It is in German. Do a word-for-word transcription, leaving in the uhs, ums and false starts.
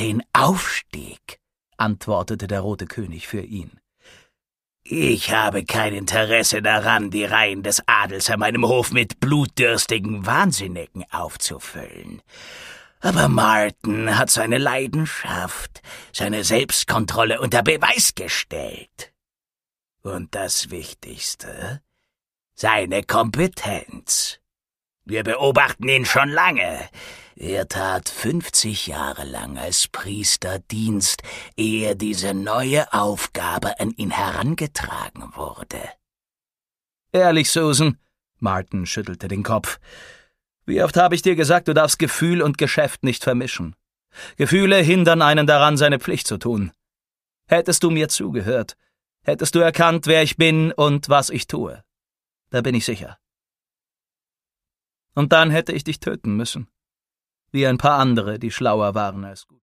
Den Aufstieg, antwortete der Rote König für ihn. Ich habe kein Interesse daran, die Reihen des Adels an meinem Hof mit blutdürstigen Wahnsinnigen aufzufüllen. Aber Martin hat seine Leidenschaft, seine Selbstkontrolle unter Beweis gestellt. Und das Wichtigste, seine Kompetenz. Wir beobachten ihn schon lange. Er tat fünfzig Jahre lang als Priester Dienst, ehe diese neue Aufgabe an ihn herangetragen wurde. Ehrlich, Susan, Martin schüttelte den Kopf. Wie oft habe ich dir gesagt, du darfst Gefühl und Geschäft nicht vermischen. Gefühle hindern einen daran, seine Pflicht zu tun. Hättest du mir zugehört, hättest du erkannt, wer ich bin und was ich tue. Da bin ich sicher. Und dann hätte ich dich töten müssen. Wie ein paar andere, die schlauer waren als gut.